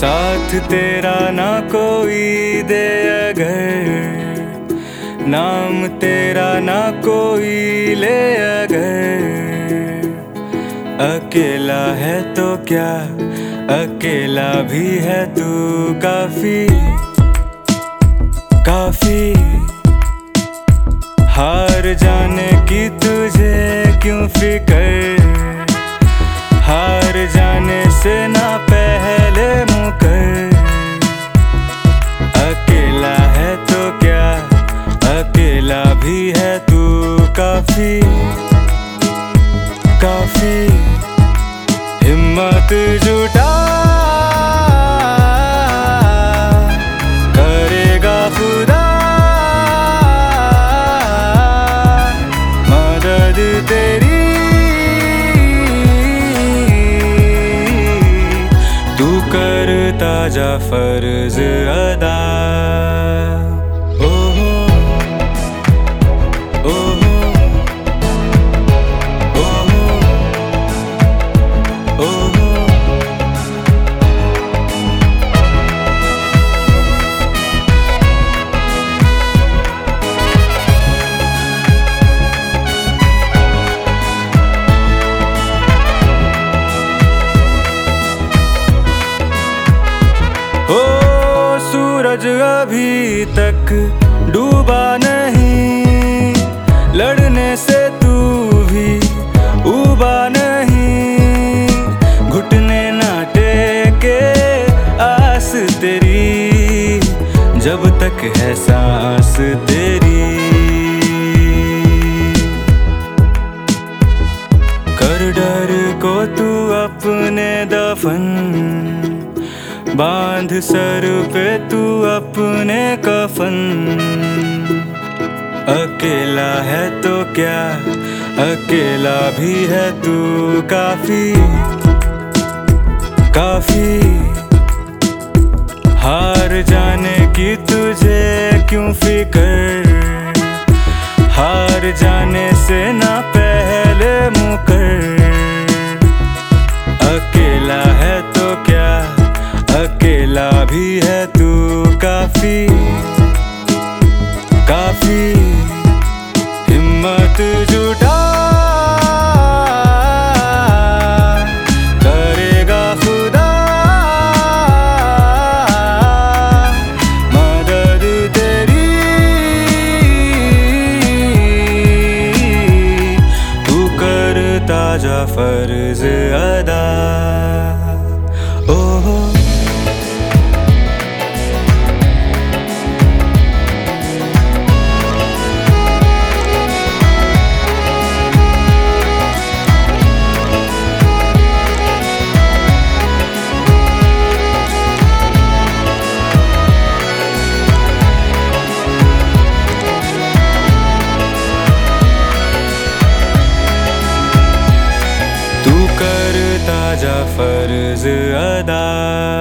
साथ तेरा ना कोई दे अगर, नाम तेरा ना कोई ले अगर, अकेला है तो क्या, अकेला भी है तू काफी काफी। हार जाने की तुझे क्यों फिकर, हार जाने से ना पहले मुकर। अकेला है तो क्या, अकेला भी है तू काफी काफी। हिम्मत जुटा करेगा खुदा मदद तेरी, तू करता जा फर्ज अदा। ओ सूरज अभी तक डूबा नहीं, लड़ने से तू भी उबा नहीं। घुटने ना टेके आस तेरी, जब तक है सांस तेरी। कर डर को तू अपने दफन, बांध सर पे तू अपने कफन। अकेला है तो क्या, अकेला भी है तू काफी काफी। हार जाने की तुझे क्यों फिकर, हार जाने से ना पहले मुकर। अकेला है तो क्या, अकेला भी है तू काफी काफी। हिम्मत जुटा करेगा खुदा मदद तेरी, तू करता जा फर्ज अदा। करता जा फर्ज अदा।